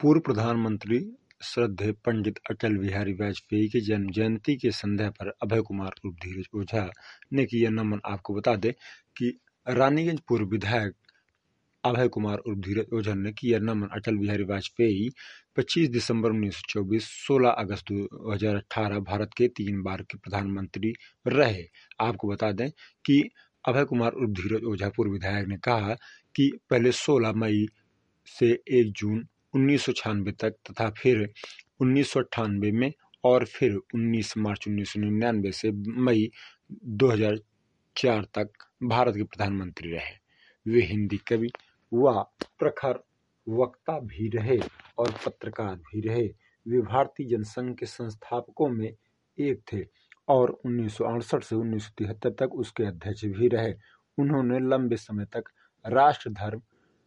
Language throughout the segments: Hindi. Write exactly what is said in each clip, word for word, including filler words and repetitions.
पूर्व प्रधानमंत्री श्रद्धेय पंडित अटल बिहारी वाजपेयी की जन्म जयंती के संध्या पर अभय कुमार उर्फ धीरज ओझा ने किया नमन। आपको बता दें कि रानीगंज पूर्व विधायक अभय कुमार उर्फ धीरज ओझा ने किया नमन। अटल बिहारी वाजपेयी पच्चीस दिसंबर उन्नीस सौ चौबीस, सोलह अगस्त दो हजार अठारह भारत के तीन बार के प्रधानमंत्री रहे। आपको बता दें कि अभय कुमार उर्फ धीरज ओझा पूर्व विधायक ने कहा कि पहले सोलह मई से एक जून उन्नीस सौ छियानवे तक तथा फिर उन्नीस सौ अट्ठानवे में और फिर उन्नीस मार्च उन्नीस सौ निन्यानवे से मई दो हजार चार तक भारत के प्रधानमंत्री रहे। वे हिंदी कवि व प्रखर वक्ता भी रहे और पत्रकार भी रहे। वे भारतीय जनसंघ के संस्थापकों में एक थे और उन्नीस सौ अड़सठ से उन्नीस सौ तिहत्तर तक उसके अध्यक्ष भी रहे। उन्होंने लंबे समय तक राष्ट्र धर्म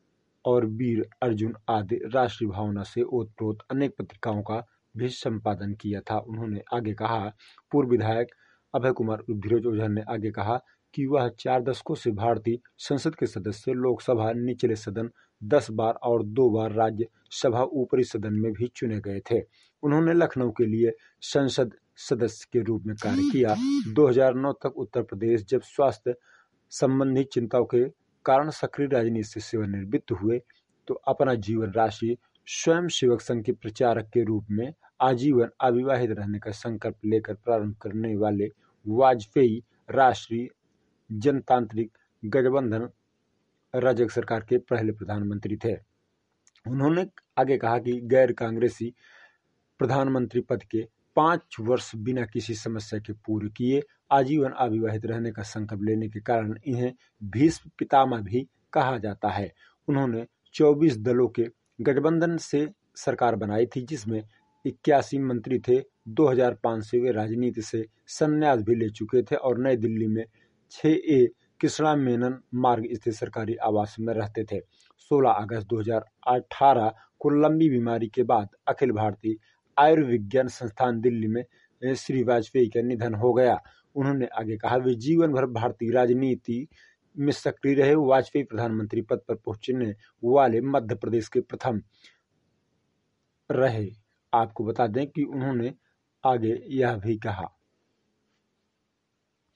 और वीर अर्जुन आदि राष्ट्रीय भावना से ओतप्रोत अनेक पत्रिकाओं का भी संपादन किया था। उन्होंने आगे कहा, पूर्व विधायक अभय कुमार उर्फ धीरज ओझा ने आगे कहा कि वह चार दशकों से भारतीय संसद के सदस्य, लोकसभा निचले सदन दस बार और दो बार राज्य सभा ऊपरी सदन में भी चुने गए थे। उन्होंने लखनऊ के लिए संसद सदस्य के रूप में कार्य किया। दो हजार नौ तक उत्तर प्रदेश जब स्वास्थ्य संबंधी चिंताओं के कारण सक्रिय राजनीति से सेवानिवृत्त हुए तो अपना जीवन राष्ट्रीय स्वयं सेवक संघ के प्रचारक के रूप में आजीवन अविवाहित रहने का संकल्प लेकर प्रारंभ करने वाले वाजपेयी राष्ट्रीय जनतांत्रिक गठबंधन राजग सरकार के पहले प्रधानमंत्री थे। उन्होंने आगे कहा कि गैर कांग्रेसी प्रधानमंत्री पद के पांच वर्ष बिना किसी समस्या के पूरे किए, आजीवन अविवाहित रहने का संकल्प लेने के कारण इन्हें भीष्म पितामह भी कहा जाता है। उन्होंने चौबीस दलों के गठबंधन से सरकार बनाई थी जिसमें इक्यासी मंत्री थे। दो हजार पाँच से वे राजनीति से संन्यास भी ले चुके थे और नई दिल्ली में छह ए कृष्णा मेनन मार्ग स्थित सरकारी आवास में रहते थे। सोलह अगस्त दो हजार अठारह को लंबी बीमारी के बाद अखिल भारतीय आयुर्विज्ञान संस्थान दिल्ली में श्री वाजपेयी का निधन हो गया। उन्होंने आगे कहा, वे जीवन भर भारतीय राजनीति में सक्रिय रहे। वाजपेयी प्रधानमंत्री पद पर पहुंचने वाले मध्य प्रदेश के प्रथम रहे। आपको बता दें कि उन्होंने आगे यह भी कहा,